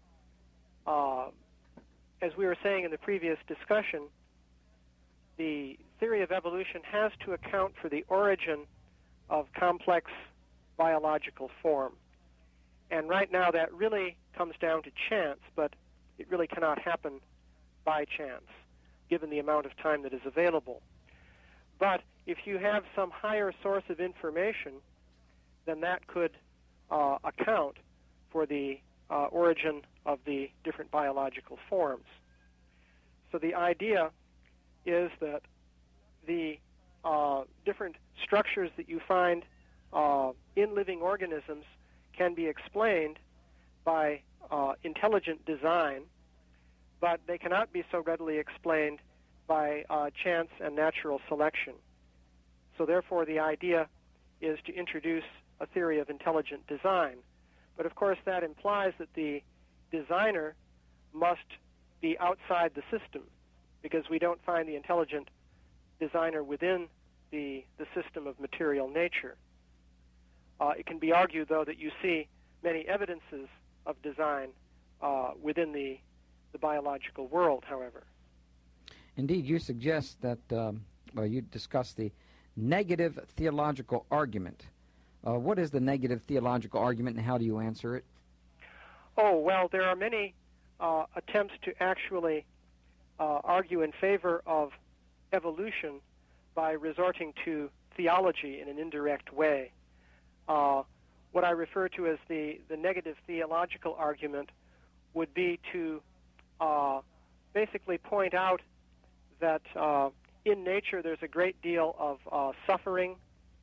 [SPEAKER 2] as we were saying in the previous discussion, the theory of evolution has to account for the origin of complex biological form. And right now that really comes down to chance, but it really cannot happen by chance, given the amount of time that is available. But if you have some higher source of information, then that could account for the origin of the different biological forms. So the idea is that the different structures that you find in living organisms can be explained by intelligent design, but they cannot be so readily explained by chance and natural selection. So therefore, the idea is to introduce a theory of intelligent design. But of course, that implies that the designer must be outside the system, because we don't find the intelligent designer within the system of material nature. It can be argued, though, that you see many evidences of design within the biological world, however.
[SPEAKER 1] Indeed, you suggest that, you discuss the negative theological argument. What is the negative theological argument, and how do you answer it?
[SPEAKER 2] Oh, well, there are many attempts to actually argue in favor of evolution by resorting to theology in an indirect way. What I refer to as the negative theological argument would be to basically point out that in nature there's a great deal of suffering.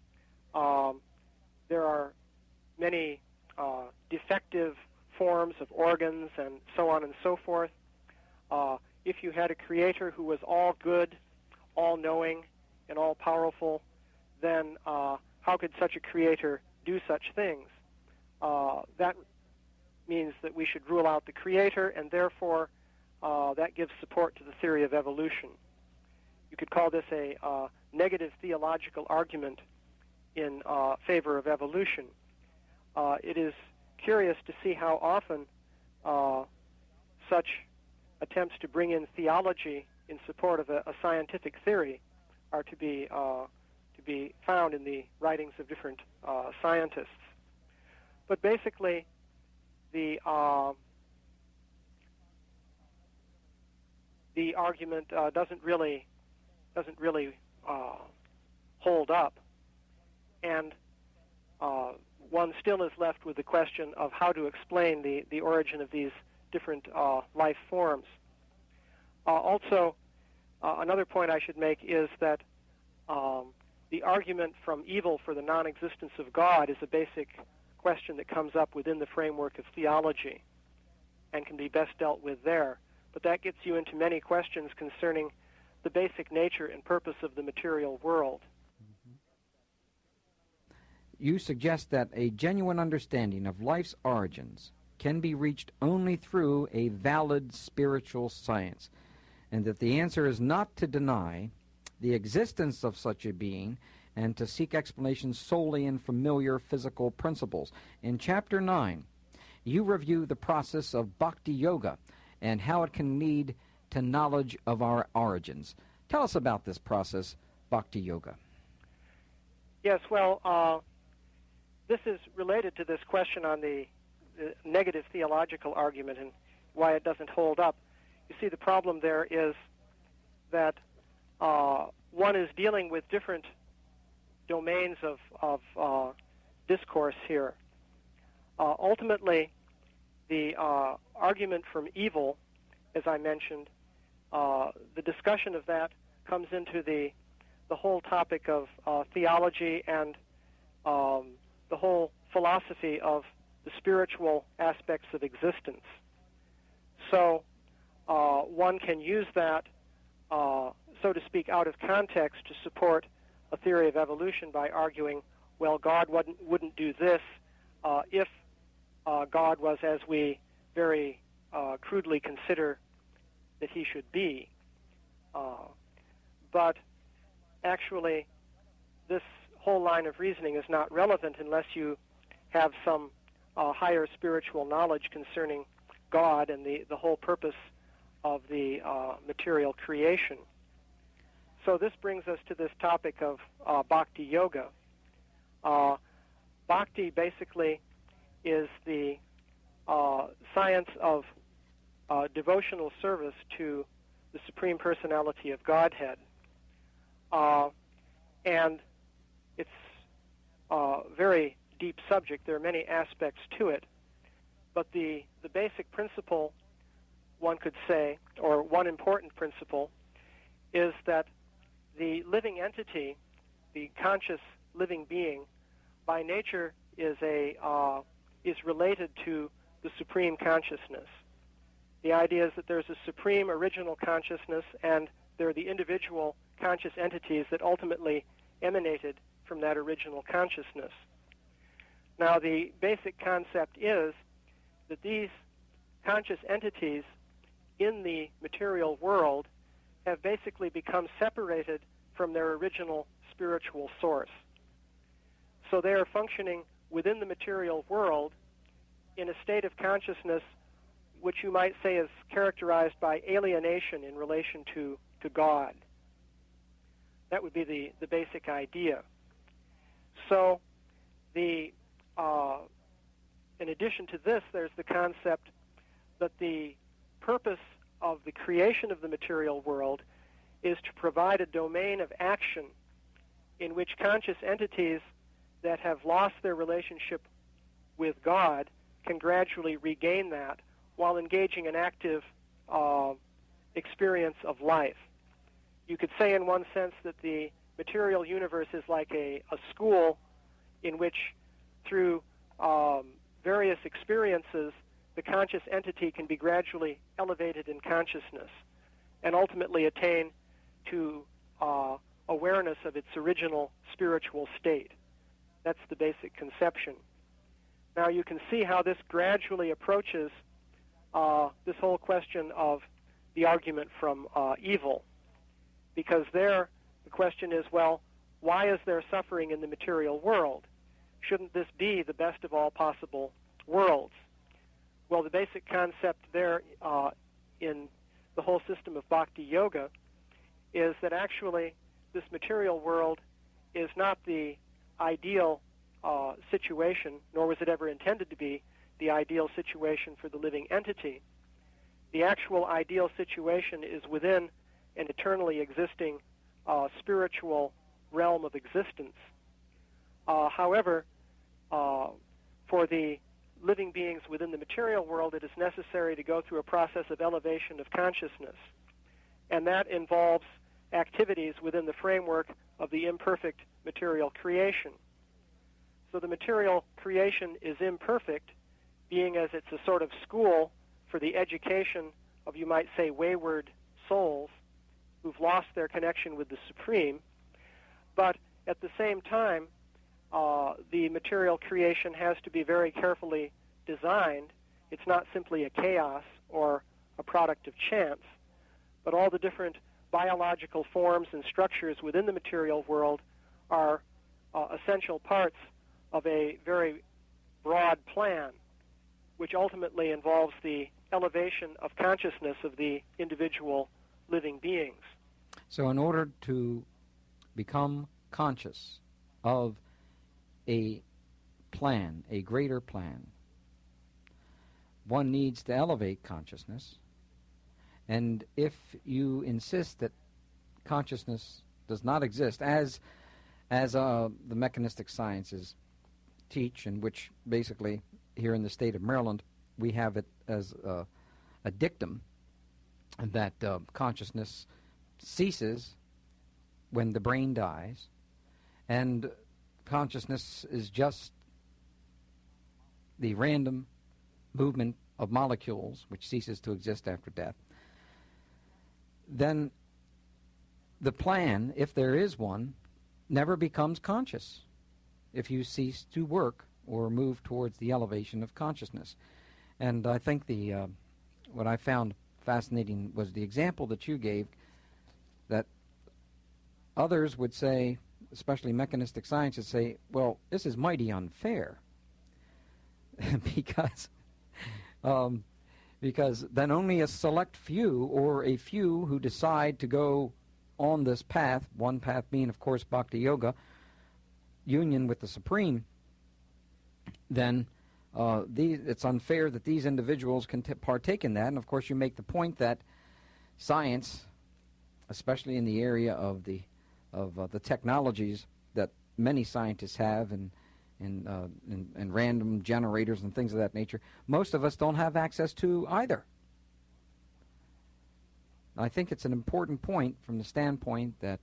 [SPEAKER 2] There are many defective forms of organs and so on and so forth. If you had a creator who was all good, all-knowing, and all-powerful, then how could such a creator do such things? That means that we should rule out the creator, and therefore that gives support to the theory of evolution. You could call this a negative theological argument in favor of evolution. It is curious to see how often such attempts to bring in theology in support of a scientific theory are to be found in the writings of different scientists. But basically, the the argument doesn't really hold up, and one still is left with the question of how to explain the origin of these different life forms. Also, another point I should make is that the argument from evil for the non-existence of God is a basic question that comes up within the framework of theology and can be best dealt with there. But that gets you into many questions concerning the basic nature and purpose of the material world.
[SPEAKER 1] You suggest that a genuine understanding of life's origins can be reached only through a valid spiritual science, and that the answer is not to deny the existence of such a being and to seek explanations solely in familiar physical principles. In Chapter 9, you review the process of Bhakti Yoga and how it can lead to knowledge of our origins. Tell us about this process, Bhakti Yoga.
[SPEAKER 2] Yes, well, this is related to this question on the negative theological argument and why it doesn't hold up. You see, the problem there is that one is dealing with different domains of discourse here. Ultimately, the argument from evil, as I mentioned, the discussion of that comes into the whole topic of theology and the whole philosophy of the spiritual aspects of existence. So one can use that, so to speak, out of context to support a theory of evolution by arguing, well, God wouldn't do this if God was as we very crudely consider that he should be. But actually, this whole line of reasoning is not relevant unless you have some higher spiritual knowledge concerning God and the whole purpose of the material creation. So this brings us to this topic of Bhakti Yoga. Bhakti basically is the science of devotional service to the Supreme Personality of Godhead. And it's a very deep subject. There are many aspects to it. But the basic principle, one could say, or one important principle, is that the living entity, the conscious living being, by nature is related to the supreme consciousness. The idea is that there's a supreme original consciousness, and there are the individual conscious entities that ultimately emanated from that original consciousness. Now, the basic concept is that these conscious entities in the material world have basically become separated from their original spiritual source. So they are functioning within the material world in a state of consciousness which you might say is characterized by alienation in relation to God. That would be the basic idea. So in addition to this, there's the concept that the purpose of the creation of the material world is to provide a domain of action in which conscious entities that have lost their relationship with God can gradually regain that while engaging in active experience of life. You could say in one sense that the material universe is like a school in which through various experiences the conscious entity can be gradually elevated in consciousness and ultimately attain to awareness of its original spiritual state. That's the basic conception. Now you can see how this gradually approaches this whole question of the argument from evil, because there the question is, well, why is there suffering in the material world? Shouldn't this be the best of all possible worlds? Well, the basic concept there in the whole system of Bhakti Yoga is that actually this material world is not the ideal situation, nor was it ever intended to be the ideal situation for the living entity. The actual ideal situation is within an eternally existing spiritual realm of existence. However, for the living beings within the material world, it is necessary to go through a process of elevation of consciousness. And that involves activities within the framework of the imperfect material creation. So the material creation is imperfect, being as it's a sort of school for the education of, you might say, wayward souls who've lost their connection with the Supreme. But at the same time, the material creation has to be very carefully designed. It's not simply a chaos or a product of chance, but all the different biological forms and structures within the material world are essential parts of a very broad plan, which ultimately involves the elevation of consciousness of the individual living beings.
[SPEAKER 1] So in order to become conscious of a plan, a greater plan, one needs to elevate consciousness. And if you insist that consciousness does not exist, as the mechanistic sciences teach, in which basically here in the state of Maryland we have it as a dictum that consciousness ceases when the brain dies, and consciousness is just the random movement of molecules which ceases to exist after death, then the plan, if there is one, never becomes conscious if you cease to work or move towards the elevation of consciousness. And I think what I found fascinating was the example that you gave, that others would say, especially mechanistic scientists, say, well, this is mighty unfair because then only a select few, or a few who decide to go on this path, one path being, of course, Bhakti Yoga, union with the Supreme, then it's unfair that these individuals can partake in that. And, of course, you make the point that science, especially in the area of the technologies that many scientists have and random generators and things of that nature, most of us don't have access to either. I think it's an important point from the standpoint that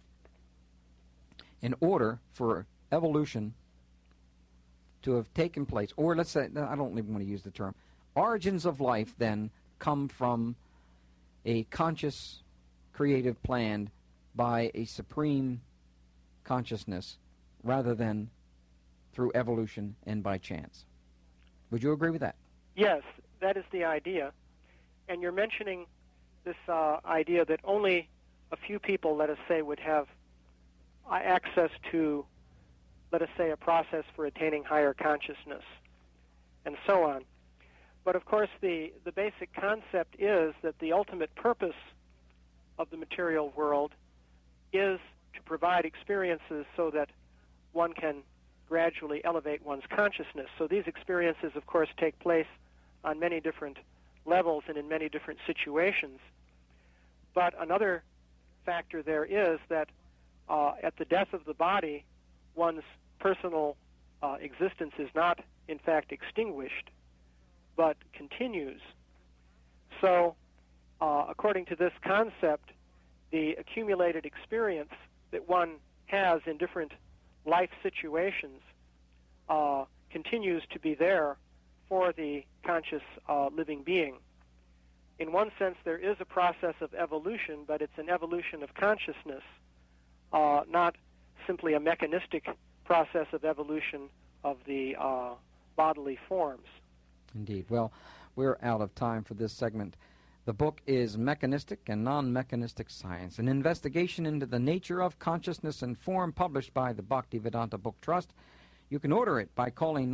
[SPEAKER 1] in order for evolution to have taken place, or let's say, I don't even want to use the term, origins of life then come from a conscious, creative plan by a supreme consciousness rather than through evolution and by chance. Would you agree with that?
[SPEAKER 2] Yes, that is the idea. And you're mentioning this idea that only a few people, let us say, would have access to, let us say, a process for attaining higher consciousness, and so on. But of course, the basic concept is that the ultimate purpose of the material world is to provide experiences so that one can gradually elevate one's consciousness. So these experiences, of course, take place on many different levels and in many different situations. But another factor there is that at the death of the body, one's personal existence is not, in fact, extinguished, but continues. So, according to this concept, the accumulated experience that one has in different life situations continues to be there for the conscious living being. In one sense, there is a process of evolution, but it's an evolution of consciousness, not simply a mechanistic process of evolution of the bodily forms.
[SPEAKER 1] Indeed. Well, we're out of time for this segment. The book is Mechanistic and Non-Mechanistic Science, an investigation into the nature of consciousness and form, published by the Bhaktivedanta Book Trust. You can order it by calling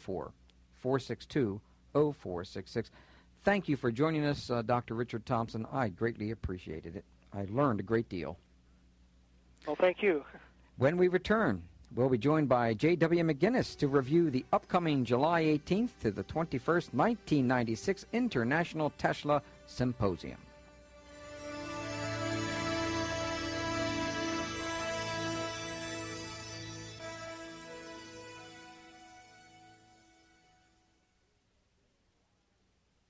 [SPEAKER 1] 904-462-0466. Thank you for joining us, Dr. Richard Thompson. I greatly appreciated it. I learned a great deal.
[SPEAKER 2] Well, thank you.
[SPEAKER 1] When we return, We'll be joined by J.W. McGinnis to review the upcoming July 18th to the 21st, 1996 International Tesla Symposium.